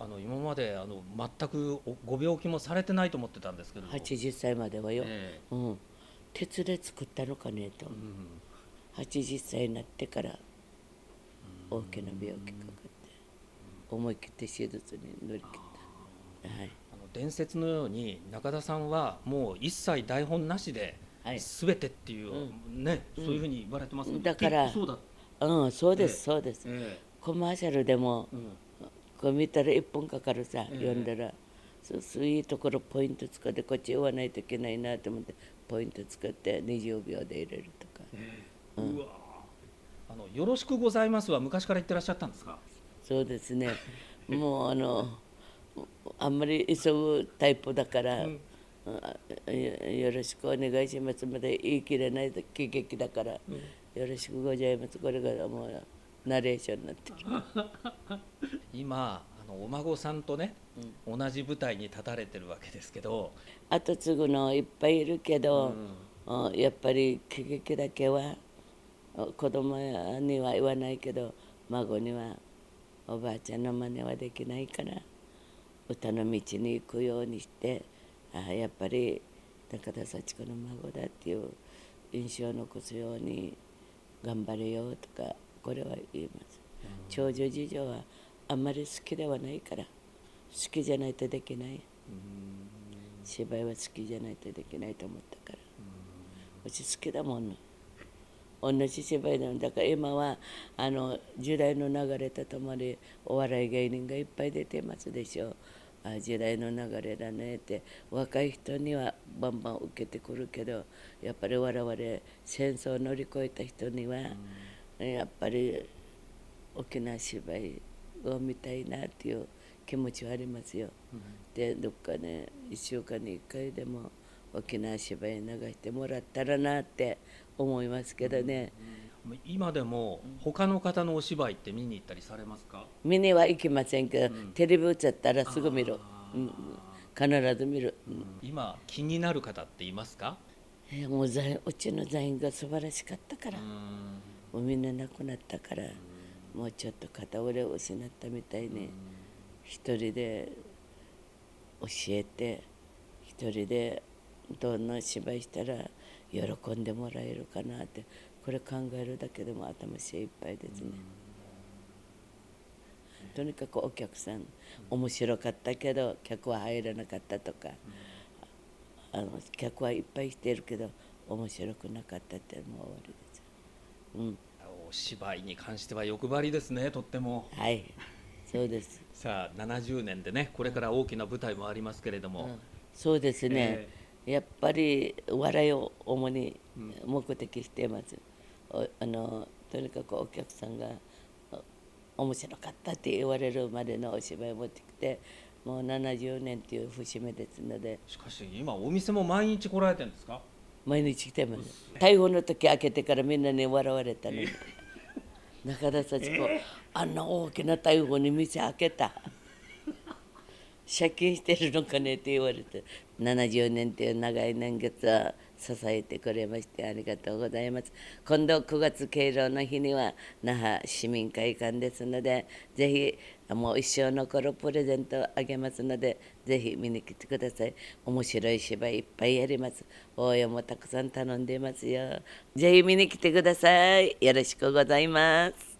今まで全くご病気もされてないと思ってたんですけれど。 80歳まではよ、うん、鉄で作ったのかねと、80歳になってから大きな病気かかって、思い切って手術に乗り切った、はい、 伝説のように中田さんはもう一切台本なしで全てっていう、ね、そういうふうに言われてますけど、 だからそうだ、 そうです、そうです、コマーシャルでも、こう見たら1分かかるさ、読んだらそういうところポイント使ってこっち言わないといけないなと思ってポイント使って20秒で入れるとか、 うわ、よろしくございますは昔から言ってらっしゃったんですか？ そうですね、もうあんまり急ぐタイプだから、よろしくお願いしますまで言い切れないと喜劇だから、よろしくございます、これがもうナレーションになってる。 今お孫さんとね、同じ舞台に立たれてるわけですけど、 後継ぐのいっぱいいるけど、やっぱり喜劇だけは子供には言わないけど孫にはおばあちゃんの真似はできないから歌の道に行くようにして、やっぱり高田幸子の孫だっていう印象を残すように頑張れよとかこれは言います。長女次女はあんまり好きではないから好きじゃないとできない、芝居は好きじゃないとできないと思ったから、うち好きだもん、同じ芝居なんだから今は時代の流れとともにお笑い芸人がいっぱい出てますでしょ。時代の流れだねって若い人にはバンバン受けてくるけどやっぱり我々戦争を乗り越えた人にはやっぱり大きな芝居を見たいなっていう気持ちはありますよ。でどっかね1週間に1回でも大きな芝居流してもらったらなって思いますけどね。 今でも他の方のお芝居って見に行ったりされますか？ 見には行きませんけど、テレビ映ったらすぐ見る、必ず見る、 今気になる方っていますか？ もううちの座員が素晴らしかったから、もうみんな亡くなったから、もうちょっと片腕を失ったみたいに、一人で教えて一人でどんな芝居したら喜んでもらえるかなってこれ考えるだけでも頭精いっぱいですね。とにかくお客さん面白かったけど客は入らなかったとか、客はいっぱい来てるけど面白くなかったってもう終わりです。 お芝居に関しては欲張りですね、とっても。 はい、そうです。 さあ70年でね、これから大きな舞台もありますけれども、 そうですね、やっぱり笑いを主に目的しています。とにかくお客さんが面白かったって言われるまでのお芝居を持ってきてもう70年という節目ですので。 しかし今お店も毎日来られてるんですか？ 毎日来てます。台風の時開けてからみんなに笑われたのに中田幸子、あんな大きな台風に店開けた借金してるのかねって言われて、70年という長い年月は支えてくれましてありがとうございます。今度9月敬老の日には那覇市民会館ですので、ぜひもう一生残るプレゼントをあげますのでぜひ見に来てください。面白い芝居いっぱいやります。応援もたくさん頼んでいますよ。ぜひ見に来てください。よろしくございます。